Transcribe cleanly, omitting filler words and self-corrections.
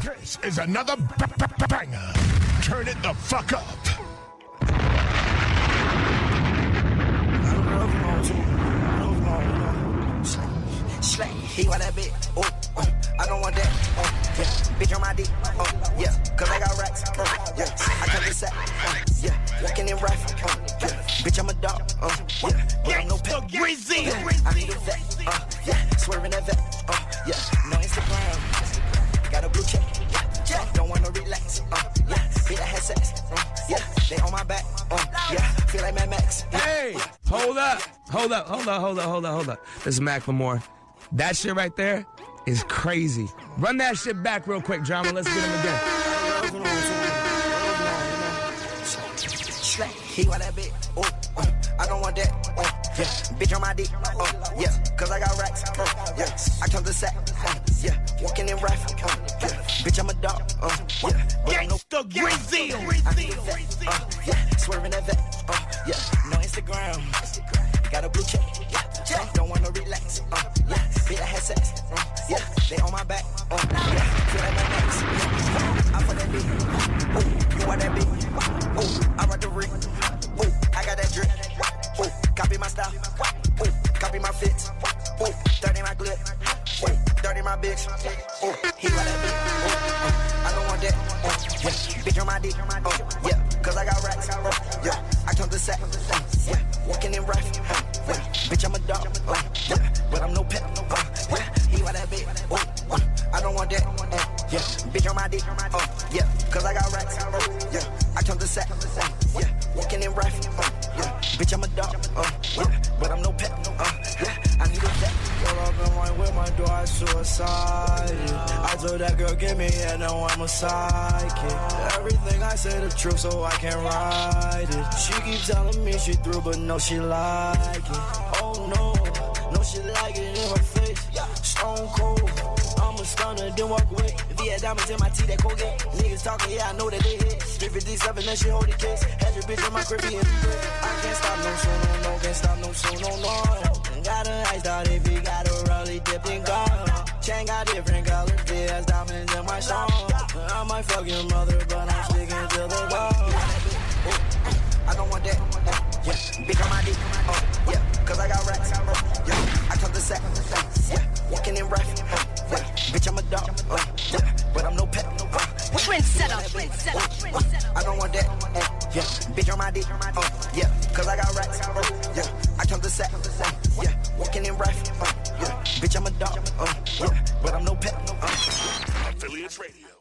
This is another banger. Turn it the fuck up. Slay, he want that bitch, I don't want that, yeah, bitch on my dick, yeah, cause I got racks, yeah, I come to set, yeah, walking in rifle, yeah, bitch I'm a dog, yeah, but I'm no pet, yeah, I need a vet, yeah, swerving that vet, yeah, no Instagram, got a blue check, yeah, don't wanna relax, yeah, be that head sex, yeah, they on my back, yeah, feel like Mad Max, yeah. Hey, hold up. This is Macklemore. That shit right there is crazy. Run that shit back real quick, Drama. Let's get him again. He want that bitch, I don't want that, yeah, bitch on my dick, yeah, cause I got racks, yeah, I come to set, yeah, walking in rifle, yeah, bitch I'm a dog, yeah, but I'm no Brazil, I need a vet, yeah, swerving that vet, yeah, no Instagram, got a blue check, yeah, don't wanna relax, yeah, be that head sex, yeah, they on my back, yeah, feel like my next, I for that bitch, you want that bitch, I run the ring, I got that drip, copy my style, copy my fits, 30 my glip, 30 my bitch, he want that bitch, I don't want that, yeah, bitch on my dick, yeah, cause I got racks, yeah, I come to set, yeah, walking in rifle, yeah, bitch I'm a dog, yeah, but I'm no pet, yeah, he want that bitch, I don't want that, yeah, bitch on my dick, yeah, cause I got racks, yeah, I come to set, yeah, walking in rifle, yeah, bitch I'm a dog, yeah, but I'm no pet, yeah, I need a vet. Pull up and wine with my door, I suicided. I told that girl, give me head, now I'm a psychic. Everything I say the truth, so I can ride it. She keep telling me she through, but no, she like it. Oh no, no, she like it in her face. Stone cold, I'm a stunner, then walk away. If he had diamonds in my teeth, that Colgate. Niggas talking, yeah, I know that they hit. 357, then she hold the case. Had your bitch in my crib, I can't stop no soon, no, can't stop no soon, no. Got a ice out if he got a rolly dipped in gold. Chain got different colors, there's diamonds in my song. I might fuck your mother, but I'm sticking to the goal. I don't want that, yeah, bitch on my dick, yeah, cause I got racks, yeah, I come to set, yeah, walking in rifle, yeah, bitch I'm a dog, yeah, but I'm no pet, Trendsetter. I don't want that, yeah, bitch on my dick, yeah, cause I got racks, yeah, I come to set, yeah, walking in rifle, yeah, bitch I'm a dog, yeah, but I'm no pet, Affiliates Radio.